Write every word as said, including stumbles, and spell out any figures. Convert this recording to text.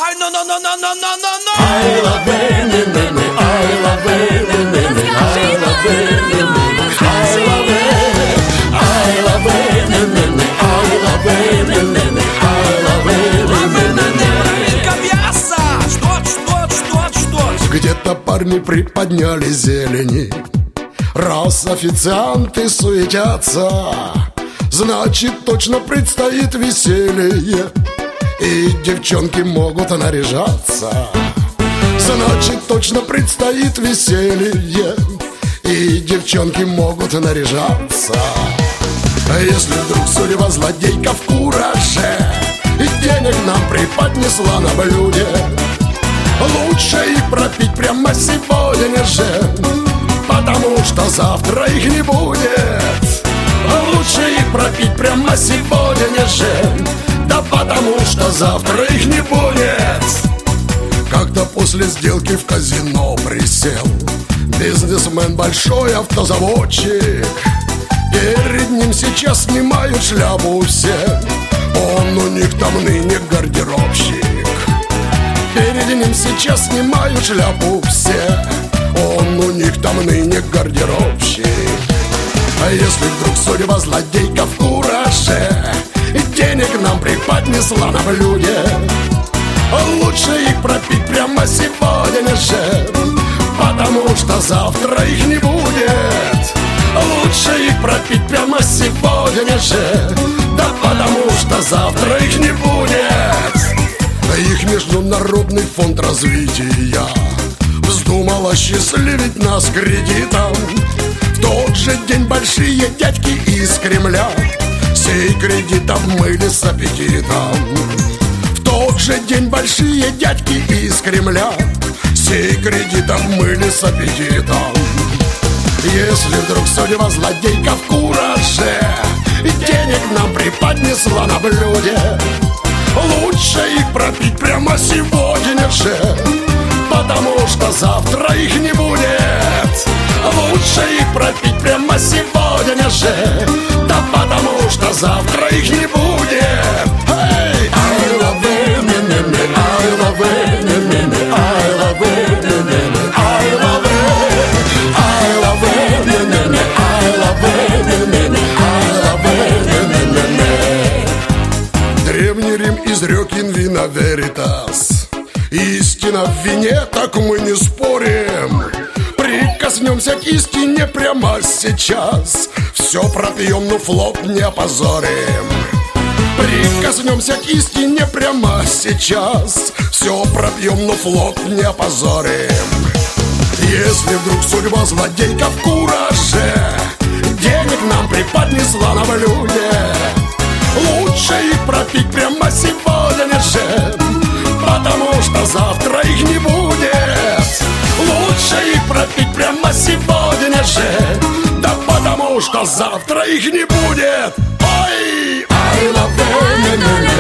Ай, no, no, no, no, no, no, no, no. I love it, ne, ne, ne, I love it, ne, ne, ne, I love it, ne, ne, ne, I love it, I love it, ne, ne, ne, I love it, ne, не, не, I love it, ne, не, не. Ковяса! Что, что, что, что? Где-то парни приподняли зелени, раз официанты суетятся, значит точно предстоит веселье, и девчонки могут наряжаться. Значит точно предстоит веселье, и девчонки могут наряжаться. А если вдруг судьба злодейка в кураже и денег нам преподнесла на блюде, лучше их пропить прямо сегодня же, потому что завтра их не будет. Лучше их пропить прямо сегодня же, да потому что завтра их не будет. Когда после сделки в казино присел бизнесмен, большой автозаводчик, перед ним сейчас снимают шляпу все, он у них там ныне гардеробщик. Перед ним сейчас снимают шляпу все, он у них там ныне гардеробщик. А если вдруг судьба злодейка в кураже и денег нам преподнесла на блюде, лучше их пропить прямо сегодня же, потому что завтра их не будет. Лучше их пропить прямо сегодня же, да потому что завтра их не будет. Их Международный фонд развития вздумал осчастливить нас кредитом. В тот же день большие дядьки из Кремля сей кредит обмыли с аппетитом. В тот же день большие дядьки из Кремля сей кредит обмыли с аппетитом. Если вдруг судьба злодейка в кураже и денег нам преподнесла на блюде, лучше их пропить прямо сегодня же, потому что завтра их не будет. Лучше их пропить прямо сегодня же, да потому что завтра их не будет. Hey! I love it, ne, ne, ne, I love it, ne, ne, ne, I love it, ne, ne, ne, I love it, I love it, ne, ne, ne, I love it, ne, ne, ne, I love it, ne, не, не. Древний Рим изрек in vino veritas. Истина в вине, так мы не спорим. Прикоснемся к истине прямо сейчас, все пропьем, но флот не опозорим. Прикоснемся к истине прямо сейчас, все пропьем, но флот не опозорим. Если вдруг судьба злодейка в кураже денег нам преподнесла на блюде, лучше их пропить прямо сегодня же, потому что завтра их не будет. Лучше их пропить прямо сегодня же, да потому что завтра их не будет. Ой! I love it, ne, ne, ne.